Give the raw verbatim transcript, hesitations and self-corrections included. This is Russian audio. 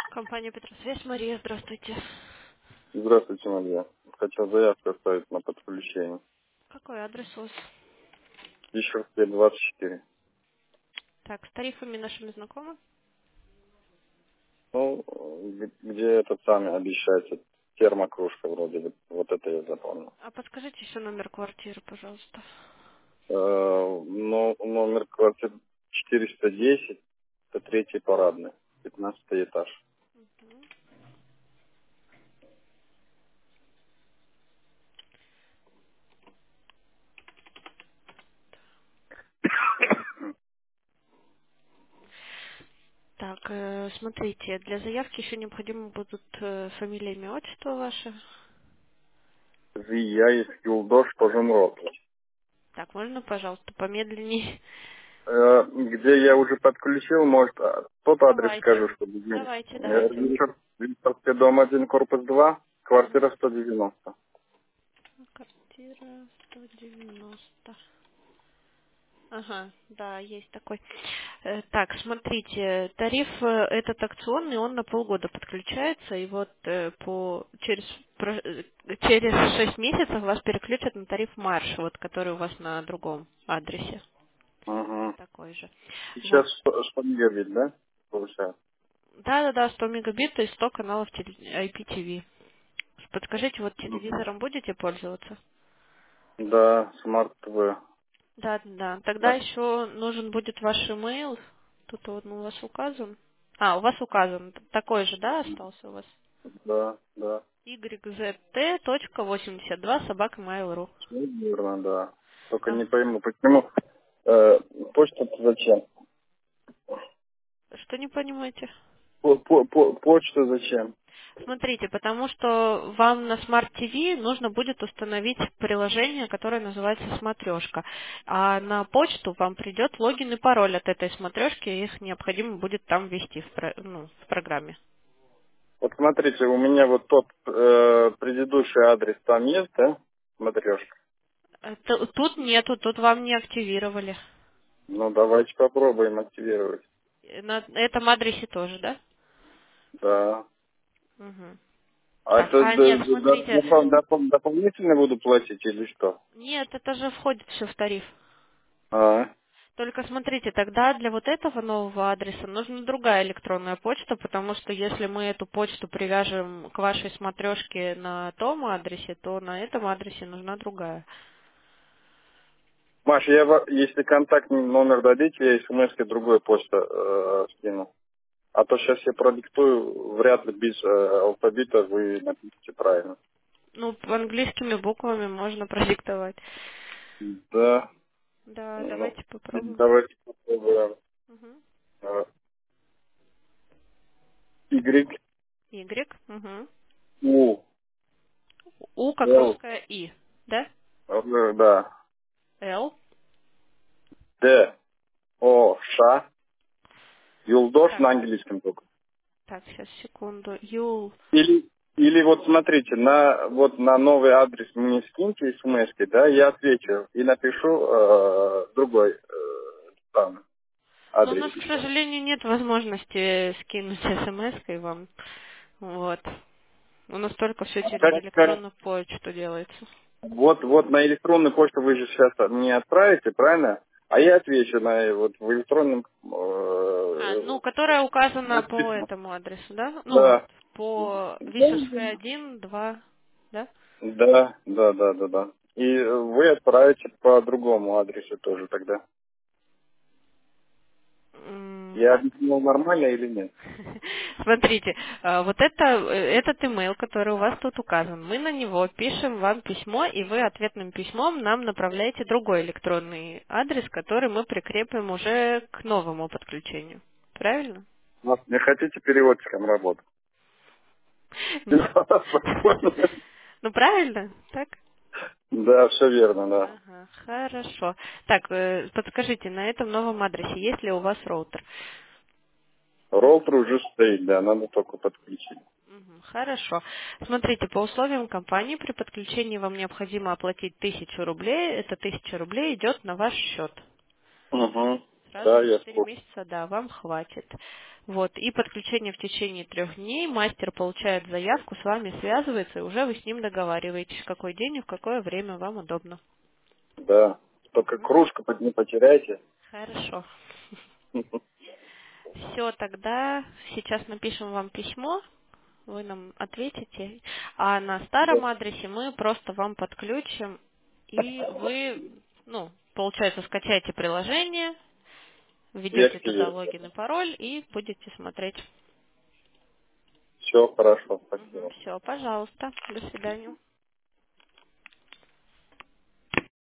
Компания Петросвязь, Мария, здравствуйте. Здравствуйте, Мария. Хотел заявку оставить на подключение. Какой адрес у вас? Еще двадцать четыре. Так, с тарифами нашими знакомы? Ну, г- где этот самый обещается, термокружка вроде бы, вот это я запомнил. А подскажите еще номер квартиры, пожалуйста. Э, но номер квартиры четыреста десять, это третий парадный, пятнадцатый этаж. Так, э, смотрите, для заявки еще необходимо будут э, фамилия, имя, отчество ваше. Зияев Юлдош Пожемрот. Так, можно, пожалуйста, помедленнее? Э, где я уже подключил, может, а, тот адрес Давайте, скажу, чтобы... давайте, Э, давайте. Виктор- Викторский дом один, корпус два, Мгм. квартира сто девяносто. Квартира сто девяносто. Ага, да, есть такой. Э, Так, смотрите, тариф э, этот акционный, он на полгода подключается, и вот э, по через про- э, через шесть месяцев вас переключат на тариф марш, вот который у вас на другом адресе, Угу. такой же. Сейчас Вот. что, что мегабит, да? Получается. Да-да-да, сто мегабит и сто каналов теле- ай пи ти ви. Подскажите, вот Мгм. телевизором будете пользоваться? Да, смарт ТВ. Да, да. Тогда Да, еще нужен будет ваш имейл. Тут он у вас указан. А, у вас указан. Такой же, да, остался у вас? да, да. игрек зет тэ точка восемьдесят два собака mail.ru. Всё верно, да. Только не А, пойму, почему э, почта-то зачем? что не понимаете? По, по, по- почта зачем? Смотрите, потому что вам на Smart ти ви нужно будет установить приложение, которое называется «Смотрешка». А на почту вам придет логин и пароль от этой смотрешки, и их необходимо будет там ввести в, про- ну, в программе. Вот смотрите, у меня вот тот э, предыдущий адрес там есть, да? Смотрешка. Э, т- Тут нету, тут вам не активировали. Ну, давайте попробуем активировать. Э, На этом адресе тоже, да? Да. Мгм. А Так, это а д- нет, д- д- смотрите, допол- допол- дополнительно буду платить или что? нет, это же входит все в тариф. А, Только смотрите, тогда для вот этого нового адреса нужна другая электронная почта, потому что если мы эту почту привяжем к вашей смотрешке на том адресе, то на этом адресе нужна другая. Маш, я, ва- если контактный номер дадите, я смс другой почта э, скину. А то сейчас я продиктую, вряд ли без э, алфавита вы напишите правильно. Ну, английскими буквами можно продиктовать. Да, Да, ну, давайте попробуем. давайте попробуем. Мгм. Э, Y, Y. Мгм. U, У как L, русская И, да? э, да, Л. D, O, Ш, Юлдош Так, на английском только. так, сейчас, секунду. Ю. Или, или вот смотрите, на вот на новый адрес мне скиньте смс, да, я отвечу и напишу э, другой э, там, Ну, у адрес нас, к еще. сожалению, нет возможности скинуть смс-кой вам. Вот. У нас только все А через как, как- электронную почту делается. вот, вот на электронную почту вы же сейчас мне отправите, правильно? А я отвечу на вот в электронном А, э, ну, которая указана по написано. этому адресу, да? Ну вот, Да. по Да, Вишерская один, два, да? да, да, да, да, да. И вы отправите по другому адресу тоже тогда. М, Я Так. объяснил нормально или нет? Смотрите, а, вот это, э, этот имейл, который у вас тут указан, мы на него пишем вам письмо, и вы ответным письмом нам направляете другой электронный адрес, который мы прикрепим уже к новому подключению. Правильно? Вот, не хотите переводчиком работать? Нет. Ну, правильно, так? Да, все верно, да. Ага, хорошо. Так, э, подскажите, на этом новом адресе есть ли у вас роутер? Роутер уже стоит, да, надо только подключить. Мгм, хорошо. Смотрите, по условиям компании при подключении вам необходимо оплатить тысячу рублей. Эта тысяча рублей идет на ваш счет. Угу. Сразу Да, на я четыре слушаю. месяца, да, вам хватит. Вот, и подключение в течение трех дней. Мастер получает заявку, с вами связывается, и уже вы с ним договариваетесь, в какой день и в какое время вам удобно. Да. Только Мгм. кружку под- не потеряйте. Хорошо. Все, тогда сейчас напишем вам письмо, вы нам ответите, а на Да. старом адресе мы просто вам подключим, и вы, ну, получается, скачаете приложение, И введете туда активируйте. логин и пароль и будете смотреть. Все хорошо, спасибо. Все, пожалуйста, до свидания.